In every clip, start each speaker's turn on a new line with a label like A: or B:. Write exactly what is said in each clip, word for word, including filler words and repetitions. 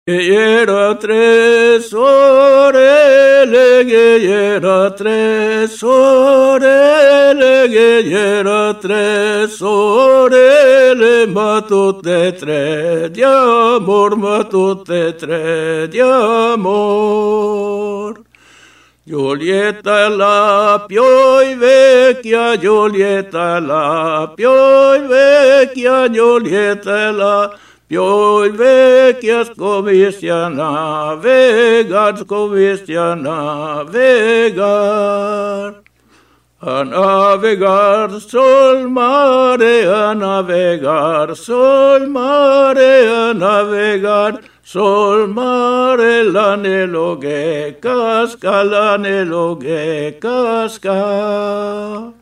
A: Era tres orele, era tres orele, era tres orele, matute tre di amor, matute tre di amor. Giulietta la pioi vecchia, Giulietta la pioi vecchia, Giulietta la pioi vecchia, scomessi a navegar, scomessi a navegar. A navegar sol mare, a navegar sol mare, a navegar sol mare, l'anello che casca, l'anello che casca.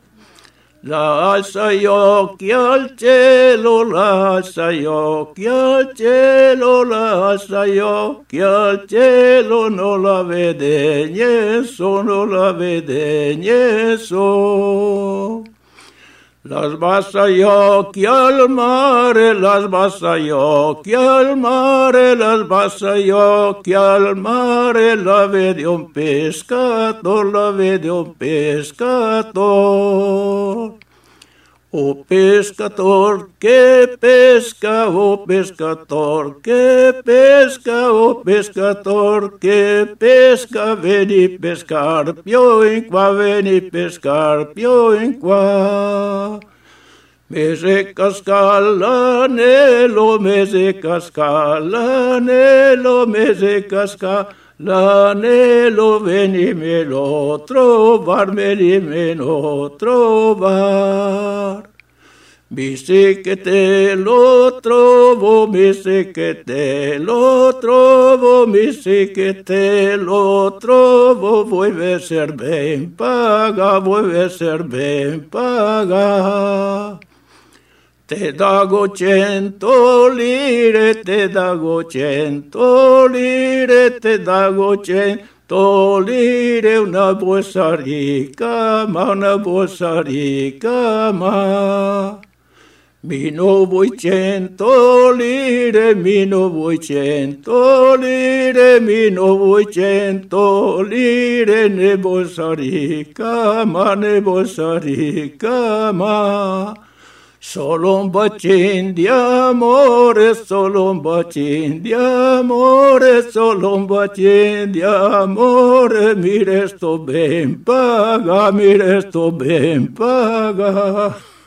A: L'alza gli occhi al cielo, l'alza gli occhi al cielo, l'alza gli occhi al cielo, non la vede niente, non la vede niente. Las bassa gli occhi al mare, las bassa gli occhi al mare, las bassa gli occhi al mare, la vede un pescatore, la vede un pescatore. O pescador que pesca, o pescador que pesca, o pescador que pesca, veni pescar, pio in qua, veni pescar, pio in qua. Me se casca l'anello, me se casca l'anello, me se casca l'anello, venimelo trovar, venimelo trovar. Mi sé che te lo trovo, mi sé che te lo trovo, mi sé che te lo trovo, vuoi ser ben paga, vuoi ser ben paga. Te dago cento lire, te dago cento lire, te dago cento lire, una bolsa ricca, ma una bolsa ricca, ma. Mi no vuoi cento lire, mi no vuoi cento lire, mi no vuoi cento lire, ne bolsa ricca, ma ne bolsa ricca, ma. Solo un bacino di amore, solo un bacino di amore, solo un bacino di amore, mi resto ben paga, mi resto ben paga.